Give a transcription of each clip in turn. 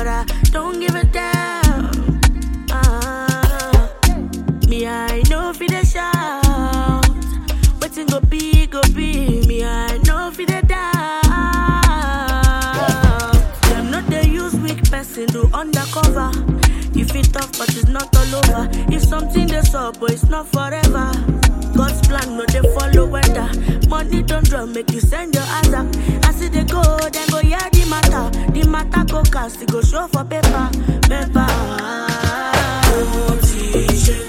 but I don't give a damn. Me, I know for the shout. Waiting go be, me, I know for the doubt. Them not they use weak person to undercover. You feel tough, but it's not all over. If something that's up, but it's not forever. God's plan, no, they follow weather. Money don't drum, make you send your ass up. I see they go, then go, yeah, the matter. The matter go cast, it go show for paper. Paper. Oh, teacher.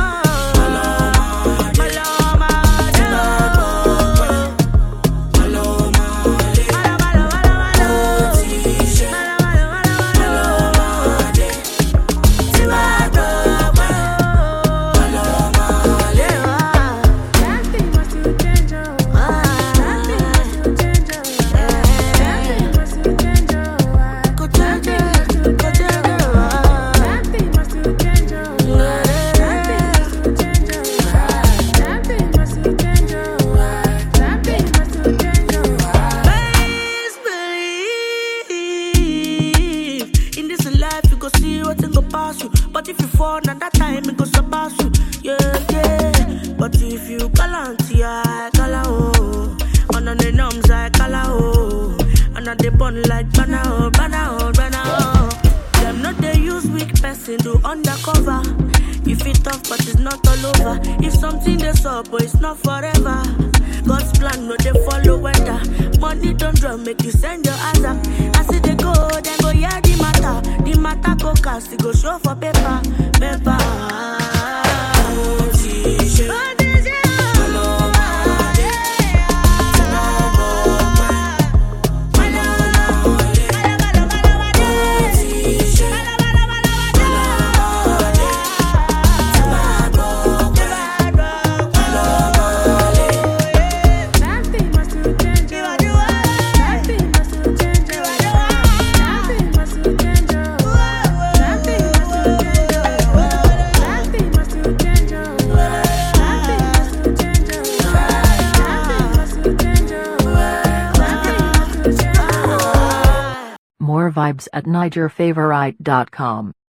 But if you fall, now that time it goes about you. Yeah, yeah. But if you galant, I call oh. On the numbs, I call oh. And on the bun like banana, banana, banana. Them not they use weak person to undercover. You feel tough, but it's not all over. If something that's up, but it's not forever. God's plan, no, they follow weather. Money don't drum, make you send your ass up. I see they go, then go, yeah, the matter. The matter go cast, it go show for paper. Paper. Oh, teacher. More vibes at NigerFavorite.com.